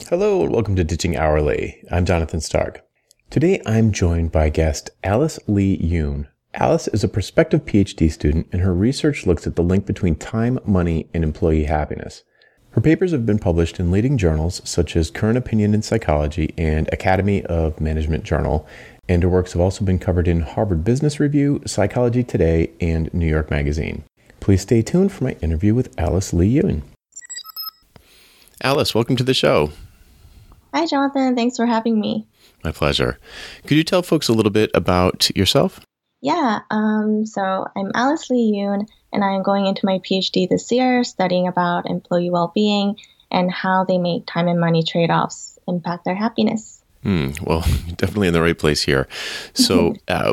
Hello and welcome to Ditching Hourly. I'm Jonathan Stark. Today I'm joined by guest Alice Lee Yoon. Alice is a prospective PhD student and her research looks at the link between time, money, and employee happiness. Her papers have been published in leading journals such as Current Opinion in Psychology and Academy of Management Journal, and her works have also been covered in Harvard Business Review, Psychology Today, and New York Magazine. Please stay tuned for my interview with Alice Lee Yoon. Alice, welcome to the show. Hi, Jonathan. Thanks for having me. My pleasure. Could you tell folks a little bit about yourself? Yeah, so I'm Alice Lee Yoon, and I'm going into my PhD this year studying about employee well-being and how they make time and money trade-offs impact their happiness. Well, definitely in the right place here. So I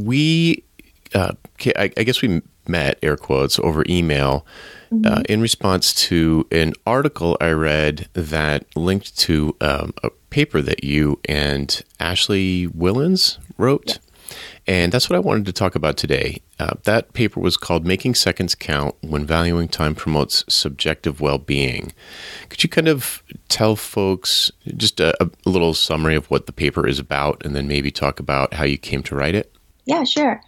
guess we met, air quotes, over email in response to an article I read that linked to a paper that you and Ashley Whillans wrote. Yeah. And that's what I wanted to talk about today. That paper was called Making Seconds Count When Valuing Time Promotes Subjective Well-Being. Could you kind of tell folks just a little summary of what the paper is about and then maybe talk about how you came to write it? Yeah, sure.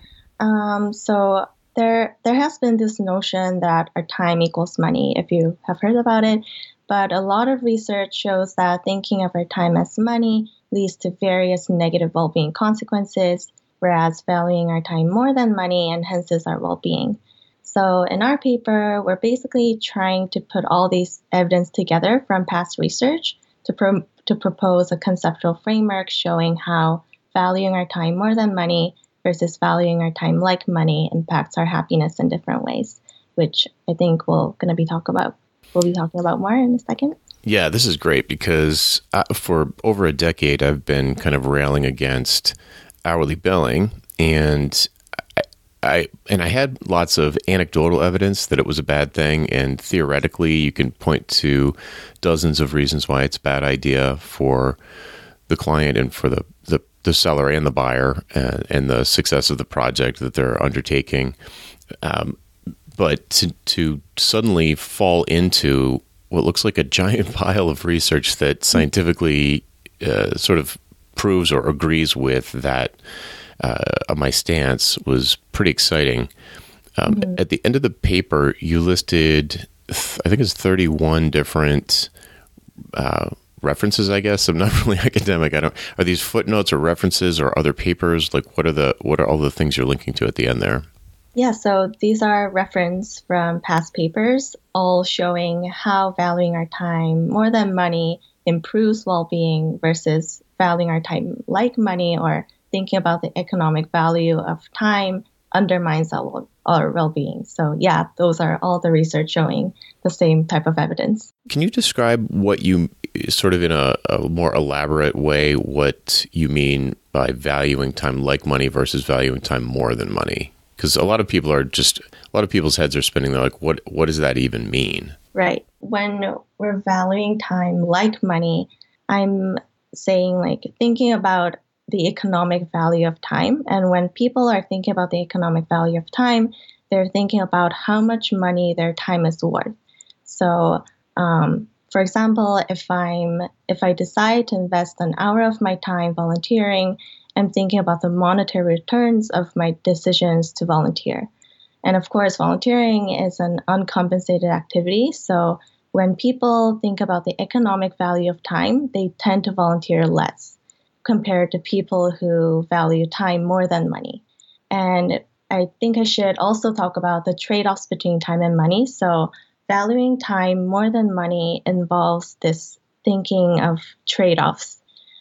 So there has been this notion that our time equals money, if you have heard about it. But a lot of research shows that thinking of our time as money leads to various negative well-being consequences, whereas valuing our time more than money enhances our well-being. So in our paper, we're basically trying to put all these evidence together from past research to propose a conceptual framework showing how valuing our time more than money versus valuing our time like money impacts our happiness in different ways, which I think we'll be talking about more in a second. Yeah, this is great because for over a decade, I've been kind of railing against hourly billing, and I had lots of anecdotal evidence that it was a bad thing, and theoretically, you can point to dozens of reasons why it's a bad idea for the client and for the seller and the buyer and the success of the project that they're undertaking. But to suddenly fall into what looks like a giant pile of research that scientifically sort of proves or agrees with that my stance was pretty exciting. At the end of the paper, you listed, I think it's 31 different references, I guess. I'm not really academic. Are these footnotes or references or other papers? Like what are all the things you're linking to at the end there? Yeah, so these are reference from past papers, all showing how valuing our time more than money improves well-being versus valuing our time like money or thinking about the economic value of time undermines our well-being. So yeah, those are all the research showing the same type of evidence. Can you describe what you, sort of in a more elaborate way, what you mean by valuing time like money versus valuing time more than money? Because a lot of people's heads are spinning. They're like, what does that even mean? Right. When we're valuing time like money, I'm saying thinking about the economic value of time. And when people are thinking about the economic value of time, they're thinking about how much money their time is worth. So, for example, if I decide to invest an hour of my time volunteering, I'm thinking about the monetary returns of my decisions to volunteer. And of course, volunteering is an uncompensated activity. So when people think about the economic value of time, they tend to volunteer less compared to people who value time more than money. And I think I should also talk about the trade-offs between time and money. So valuing time more than money involves this thinking of trade-offs.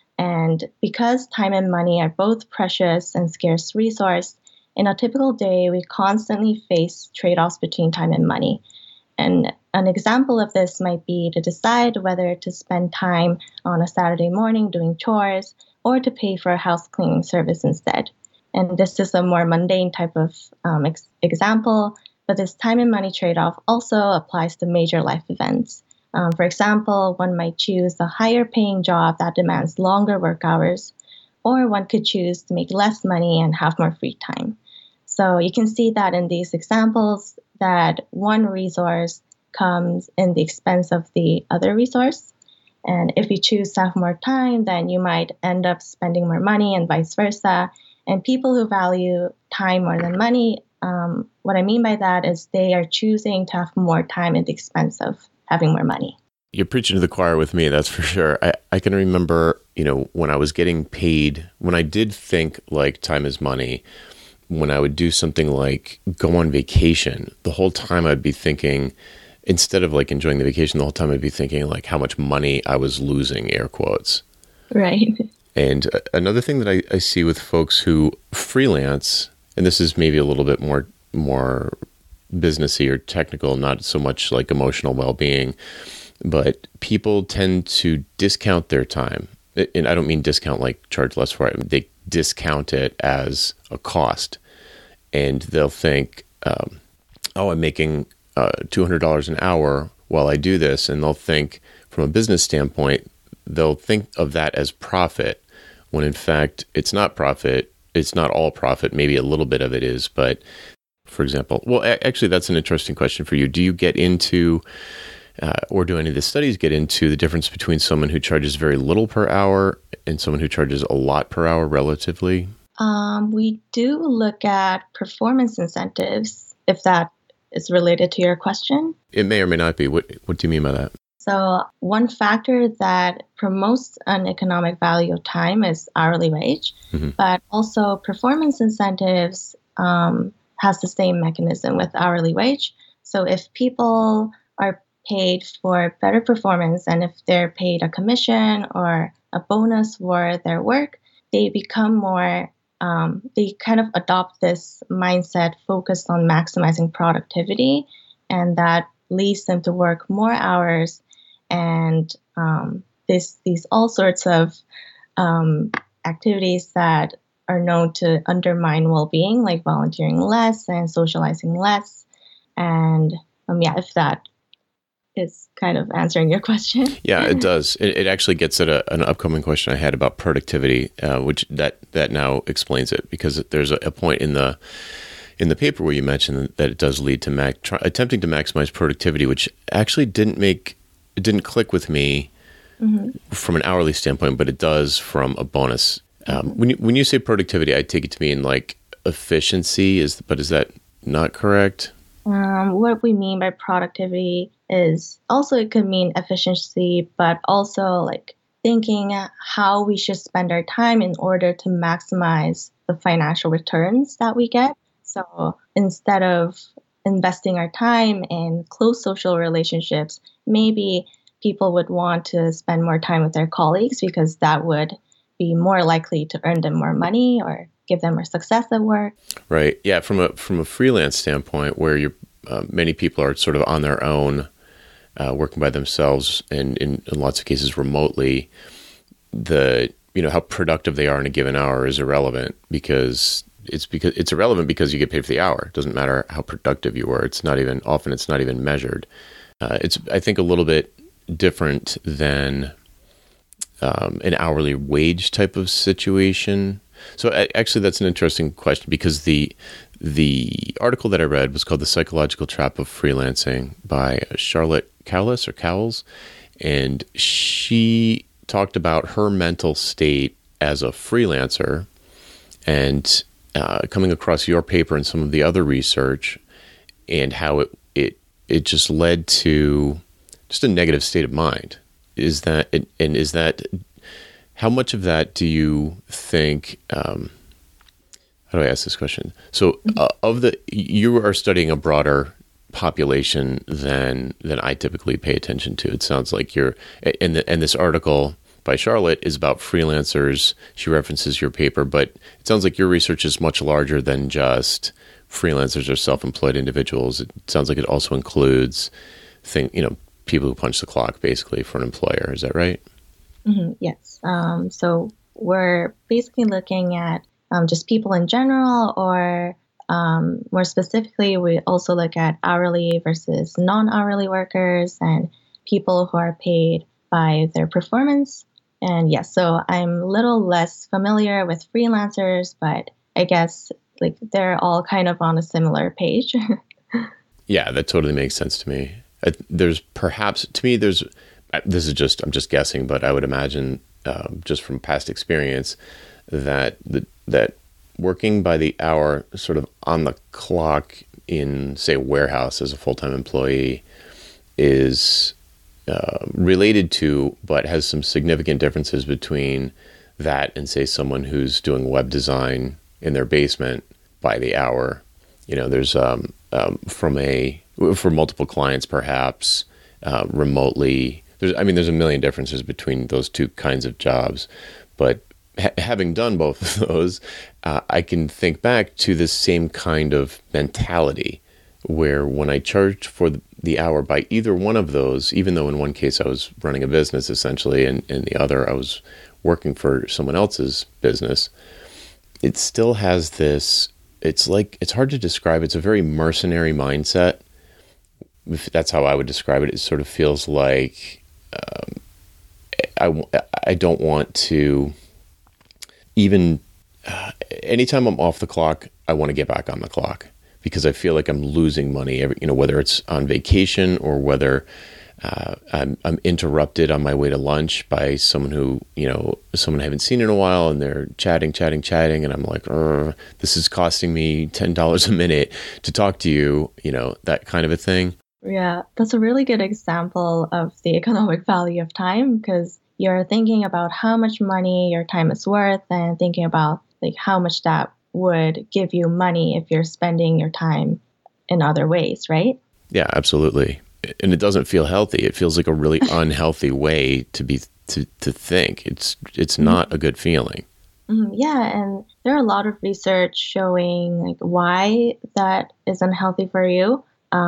And because time and money are both precious and scarce resource, in a typical day, we constantly face trade-offs between time and money. And an example of this might be to decide whether to spend time on a Saturday morning doing chores or to pay for a house cleaning service instead. And this is a more mundane type of example, but this time and money trade-off also applies to major life events. For example, one might choose a higher paying job that demands longer work hours, or one could choose to make less money and have more free time. So you can see that in these examples that one resource comes in the expense of the other resource. And if you choose to have more time, then you might end up spending more money and vice versa. And people who value time more than money, what I mean by that is they are choosing to have more time at the expense of having more money. You're preaching to the choir with me, that's for sure. I can remember, when I was getting paid, when I did think like time is money, when I would do something like go on vacation, the whole time I'd be thinking, instead of like enjoying the vacation, the whole time I'd be thinking like how much money I was losing, air quotes. Right. And another thing that I see with folks who freelance, and this is maybe a little bit more businessy or technical, not so much like emotional well-being, but people tend to discount their time. And I don't mean discount like charge less for it. They discount it as a cost. And they'll think, I'm making $200 an hour while I do this. And they'll think from a business standpoint, they'll think of that as profit, when in fact, it's not profit. It's not all profit. Maybe a little bit of it is. But for example, well, actually, that's an interesting question for you. Do you get into, or do any of the studies get into the difference between someone who charges very little per hour and someone who charges a lot per hour relatively? We do look at performance incentives, if that is related to your question. It may or may not be. What do you mean by that? So one factor that promotes an economic value of time is hourly wage, but also performance incentives has the same mechanism with hourly wage. So if people are paid for better performance and if they're paid a commission or a bonus for their work, they become more, they kind of adopt this mindset focused on maximizing productivity, and that leads them to work more hours. And these all sorts of activities that are known to undermine well-being, like volunteering less and socializing less. And if that is kind of answering your question. Yeah, it does. It actually gets at an upcoming question I had about productivity, which that now explains it, because there's a point in the paper where you mentioned that it does lead to attempting to maximize productivity, which actually it didn't click with me from an hourly standpoint, but it does from a bonus. When you say productivity, I take it to mean like efficiency, but is that not correct? What we mean by productivity is also, it could mean efficiency, but also like thinking how we should spend our time in order to maximize the financial returns that we get. So instead of investing our time in close social relationships, maybe people would want to spend more time with their colleagues because that would be more likely to earn them more money or give them more success at work. Right. Yeah. From a freelance standpoint, where many people are sort of on their own, working by themselves, and in lots of cases remotely, how productive they are in a given hour is irrelevant, because it's irrelevant because you get paid for the hour. It doesn't matter how productive you were. It's not even measured. It's, I think, a little bit different than an hourly wage type of situation. So actually, that's an interesting question, because the article that I read was called "The Psychological Trap of Freelancing" by Charlotte Cowles, and she talked about her mental state as a freelancer, and coming across your paper and some of the other research, and how it just led to just a negative state of mind. Is that how much of that do you think? How do I ask this question? So, you are studying a broader population than I typically pay attention to. It sounds like and this article by Charlotte is about freelancers. She references your paper, but it sounds like your research is much larger than just freelancers or self-employed individuals. It sounds like it also includes people who punch the clock, basically, for an employer. Is that right? Yes. So we're basically looking at just people in general, or more specifically, we also look at hourly versus non-hourly workers and people who are paid by their performance. And yes, so I'm a little less familiar with freelancers, but I guess like they're all kind of on a similar page. Yeah, that totally makes sense to me. There's I'm just guessing, but I would imagine just from past experience that that working by the hour, sort of on the clock in, say, a warehouse as a full-time employee is related to, but has some significant differences between that and, say, someone who's doing web design in their basement by the hour. There's for multiple clients, perhaps remotely. There's a million differences between those two kinds of jobs, but having done both of those, I can think back to the same kind of mentality where when I charged for the hour by either one of those, even though in one case I was running a business essentially, and in the other I was working for someone else's business, it still has this, it's hard to describe. It's a very mercenary mindset. If that's how I would describe it. It sort of feels like I don't want to even, anytime I'm off the clock, I want to get back on the clock because I feel like I'm losing money whether it's on vacation or whether I'm interrupted on my way to lunch by someone someone I haven't seen in a while, and they're chatting, and I'm like, this is costing me $10 a minute to talk to you, that kind of a thing. Yeah, that's a really good example of the economic value of time, because you're thinking about how much money your time is worth and thinking about like how much that would give you money if you're spending your time in other ways, right? Yeah, absolutely. And it doesn't feel healthy. It feels like a really unhealthy way to think. It's not a good feeling. Mm-hmm. Yeah, and there are a lot of research showing like why that is unhealthy for you.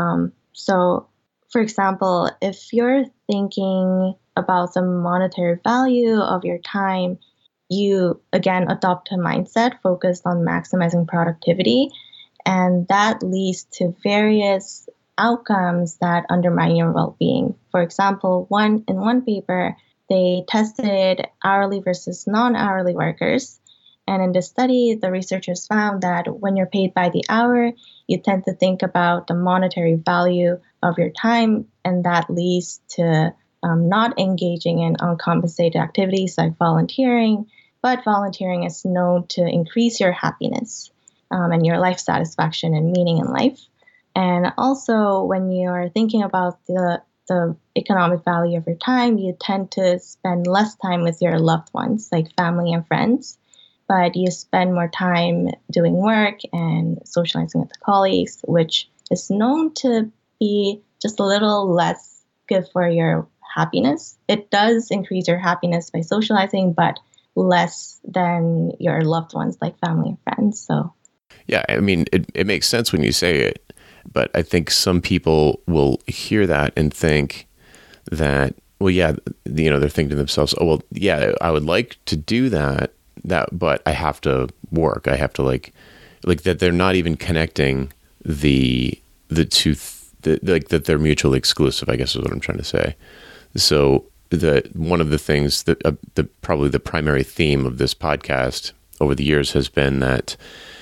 So, for example, if you're thinking about the monetary value of your time, you again adopt a mindset focused on maximizing productivity, and that leads to various outcomes that undermine your well-being. For example, in one paper, they tested hourly versus non-hourly workers. And in this study, the researchers found that when you're paid by the hour, you tend to think about the monetary value of your time, and that leads to not engaging in uncompensated activities like volunteering. But volunteering is known to increase your happiness and your life satisfaction and meaning in life. And also, when you're thinking about the economic value of your time, you tend to spend less time with your loved ones, like family and friends, but you spend more time doing work and socializing with colleagues, which is known to be just a little less good for your happiness. It does increase your happiness by socializing, but less than your loved ones, like family and friends. So, yeah, it makes sense when you say it. But I think some people will hear that and think that, well, yeah, they're thinking to themselves, oh, well, yeah, I would like to do that, but I have to work. I have to like that. They're not even connecting the two, that they're mutually exclusive, I guess is what I'm trying to say. So one of the things that probably the primary theme of this podcast over the years has been that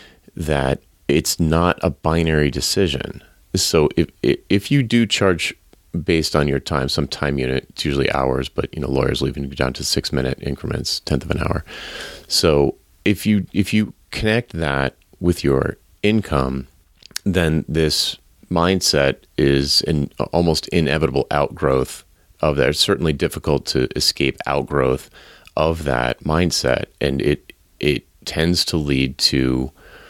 it's not a binary decision. So if you do charge based on your time, some time unit, it's usually hours, but lawyers leaving it down to 6-minute increments, 1/10 of an hour. So if you connect that with your income, then this mindset is an almost inevitable outgrowth of that. It's certainly difficult to escape outgrowth of that mindset, and it tends to lead to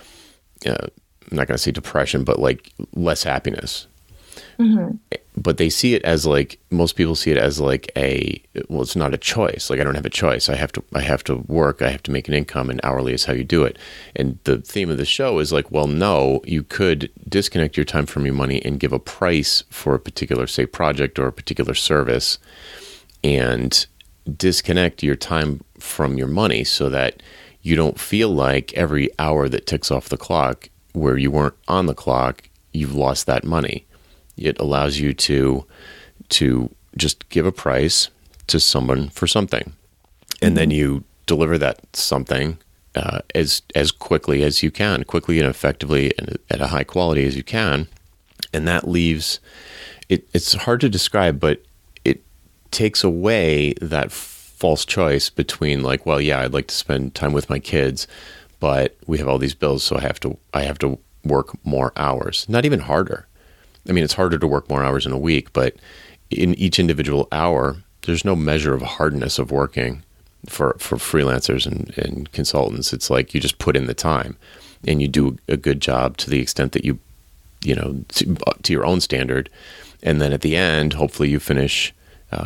I'm not going to say depression, but like less happiness. Mm-hmm. But they see it as like, most people see it as like it's not a choice. Like, I don't have a choice. I have to work. I have to make an income, and hourly is how you do it. And the theme of the show is like, well, no, you could disconnect your time from your money and give a price for a particular, say, project or a particular service, and disconnect your time from your money so that you don't feel like every hour that ticks off the clock where you weren't on the clock, you've lost that money. It allows you to just give a price to someone for something, and then you deliver that something as quickly as you can, quickly and effectively, and at a high quality as you can. And that leaves it's hard to describe, but takes away that false choice between like, well, yeah, I'd like to spend time with my kids, but we have all these bills, so I have to work more hours. Not even harder. I mean, it's harder to work more hours in a week, but in each individual hour, there's no measure of hardness of working for freelancers and consultants. It's like you just put in the time and you do a good job to the extent that you know, to your own standard. And then at the end, hopefully you finish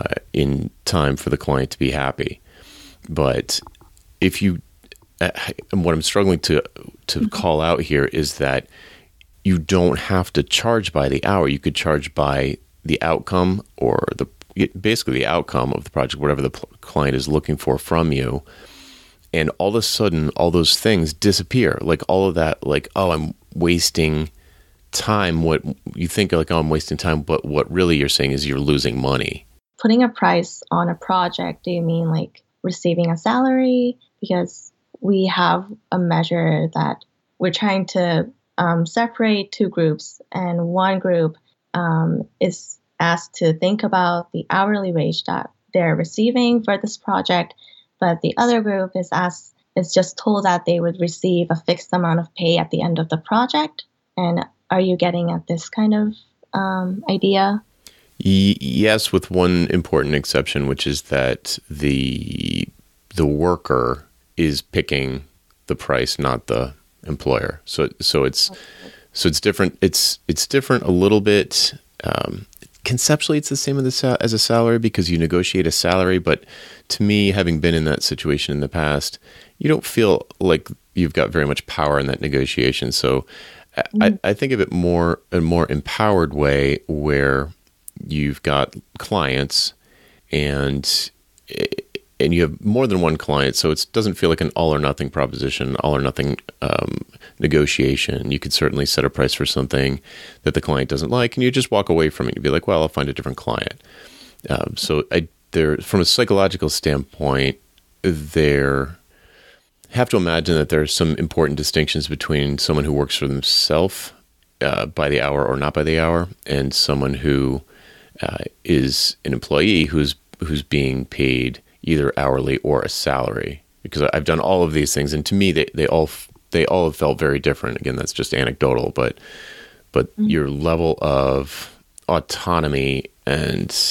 in time for the client to be happy. But if you, what I'm struggling to call out here is that you don't have to charge by the hour. You could charge by the outcome or basically the outcome of the project, whatever the client is looking for from you. And all of a sudden, all those things disappear. Like all of that, like, oh, I'm wasting time. What you think like, oh, I'm wasting time, but what really you're saying is you're losing money. Putting a price on a project, do you mean like receiving a salary? Because we have a measure that we're trying to separate two groups, and one group is asked to think about the hourly wage that they're receiving for this project, but the other group is just told that they would receive a fixed amount of pay at the end of the project. And are you getting at this kind of idea? Yes, with one important exception, which is that the worker is picking the price, not the employer. So it's different. It's different a little bit. Conceptually, it's the same as a salary because you negotiate a salary. But to me, having been in that situation in the past, you don't feel like you've got very much power in that negotiation. So I think of it a more empowered way where you've got clients and you have more than one client, so it doesn't feel like an all or nothing proposition, all or nothing negotiation. You could certainly set a price for something that the client doesn't like, and you just walk away from it. You'd be like, well, I'll find a different client. From a psychological standpoint, there have to imagine that there are some important distinctions between someone who works for themselves by the hour or not by the hour, and someone who is an employee who's being paid either hourly or a salary. Because I've done all of these things, and to me, they all have felt very different. Again, that's just anecdotal, but your level of autonomy and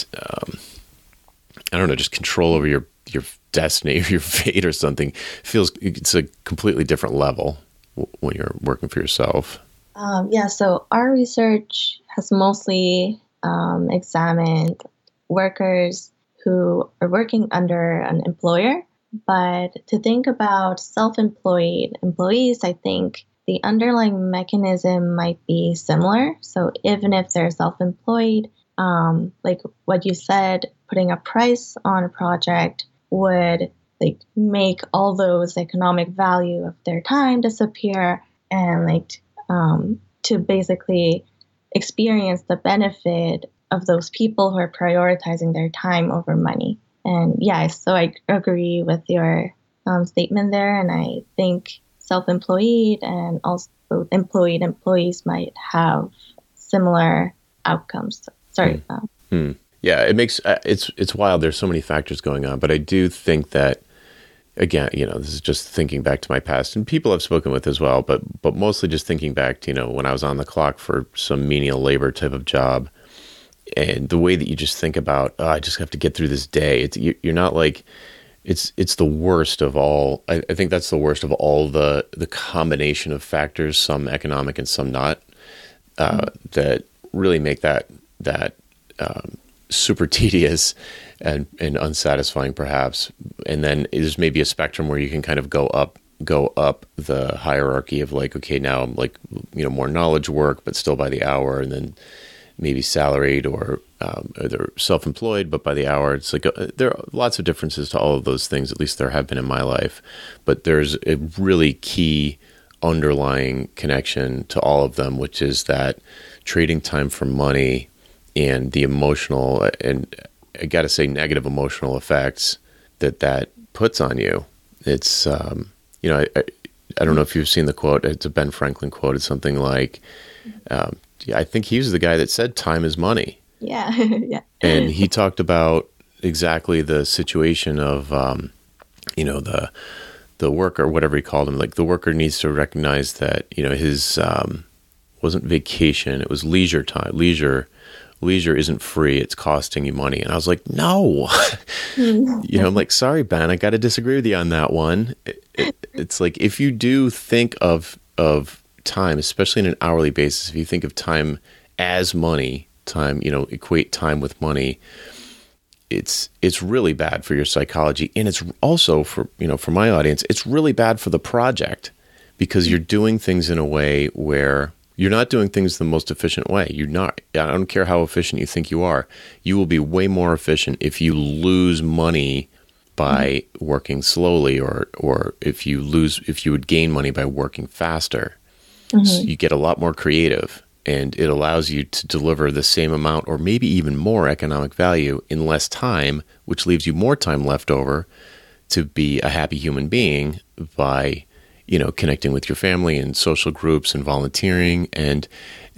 I don't know, just control over your destiny or your fate or something it's a completely different level when you're working for yourself. So our research has mostly examined workers who are working under an employer. But to think about self-employed employees, I think the underlying mechanism might be similar. So even if they're self-employed, like what you said, putting a price on a project would like make all those economic value of their time disappear, and to basically experience the benefit of those people who are prioritizing their time over money. And so I agree with your statement there, and I think self-employed and also employed employees might have similar outcomes. Sorry. Yeah, it makes it's wild. There's so many factors going on, but I do think that, again, this is just thinking back to my past, and people I've spoken with as well, but mostly just thinking back to when I was on the clock for some menial labor type of job, and the way that you just think about, I just have to get through this day. You're not like it's the worst of all. I think that's the worst of all the combination of factors, some economic and some not, that really make that super tedious and unsatisfying perhaps. And then there's maybe a spectrum where you can kind of go up the hierarchy of like, okay, now I'm like, more knowledge work, but still by the hour, and then maybe salaried or they're self-employed, but by the hour. It's like there are lots of differences to all of those things. At least there have been in my life, but there's a really key underlying connection to all of them, which is that trading time for money and the emotional, and I got to say negative emotional effects that puts on you. It's, I don't know if you've seen the quote. It's a Ben Franklin quote. It's something like, I think he was the guy that said time is money. Yeah. Yeah. And he talked about exactly the situation of, the worker, whatever he called him, like the worker needs to recognize that, his wasn't vacation, it was leisure time. Leisure isn't free, it's costing you money. And I was like, no. I'm like, sorry, Ben, I got to disagree with you on that one. It's like, if you do think of time, especially in an hourly basis, if you think of time as money, time, equate time with money, it's really bad for your psychology. And it's also for my audience, it's really bad for the project, because you're doing things in a way where you're not doing things the most efficient way. I don't care how efficient you think you are. You will be way more efficient if you lose money by working slowly, or if you would gain money by working faster. So you get a lot more creative, and it allows you to deliver the same amount or maybe even more economic value in less time, which leaves you more time left over to be a happy human being by connecting with your family and social groups and volunteering, and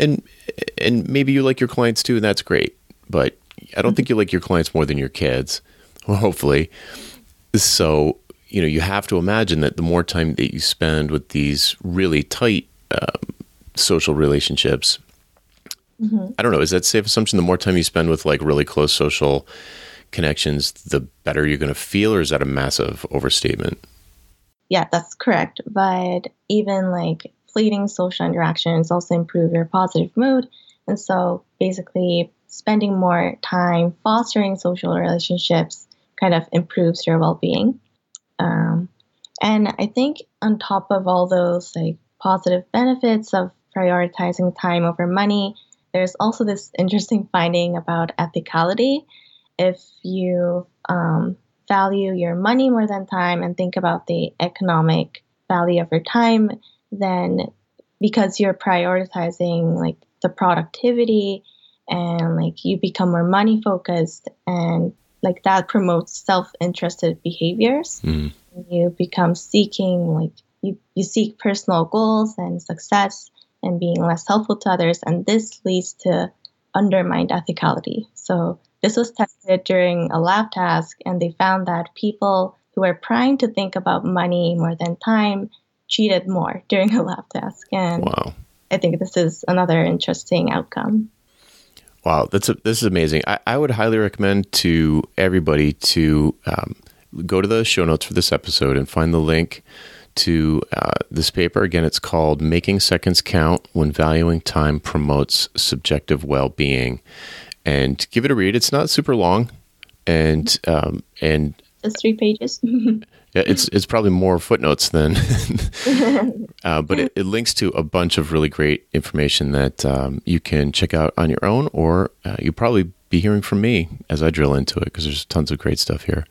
maybe you like your clients too, and that's great. But I don't think you like your clients more than your kids, well, hopefully. So, you have to imagine that the more time that you spend with these really tight social relationships, I don't know, is that a safe assumption? The more time you spend with like really close social connections, the better you're going to feel, or is that a massive overstatement? Yeah, that's correct. But even like fleeting social interactions also improve your positive mood. And so basically spending more time fostering social relationships kind of improves your well-being. And I think on top of all those like positive benefits of prioritizing time over money, there's also this interesting finding about ethicality. If you value your money more than time and think about the economic value of your time, then because you're prioritizing like the productivity, and like you become more money focused, and like that promotes self-interested behaviors. You become seeking, like you seek personal goals and success and being less helpful to others, and this leads to undermined ethicality. So this was tested during a lab task, and they found that people who were primed to think about money more than time cheated more during a lab task. And wow. I think this is another interesting outcome. Wow, this is amazing. I would highly recommend to everybody to go to the show notes for this episode and find the link to this paper. Again, it's called Making Seconds Count When Valuing Time Promotes Subjective Well-Being. And give it a read. It's not super long, and just 3 pages. Yeah, it's probably more footnotes than, but it links to a bunch of really great information that you can check out on your own, or you'll probably be hearing from me as I drill into it, because there's tons of great stuff here.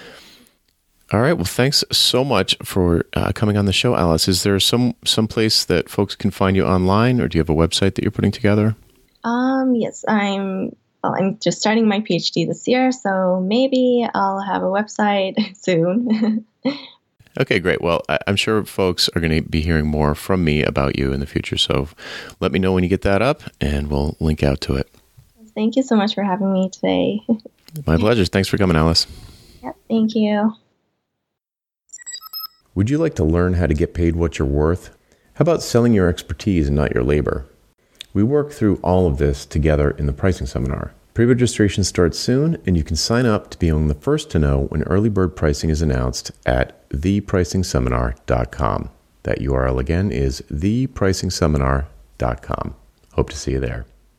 All right. Well, thanks so much for coming on the show, Alice. Is there some place that folks can find you online, or do you have a website that you're putting together? Yes, I'm just starting my PhD this year, so maybe I'll have a website soon. Okay, great. Well, I'm sure folks are going to be hearing more from me about you in the future, so let me know when you get that up, and we'll link out to it. Thank you so much for having me today. My pleasure. Thanks for coming, Alice. Yep, thank you. Would you like to learn how to get paid what you're worth? How about selling your expertise and not your labor? We work through all of this together in the pricing seminar. Pre-registration starts soon, and you can sign up to be among the first to know when early bird pricing is announced at thepricingseminar.com. That URL again is thepricingseminar.com. Hope to see you there.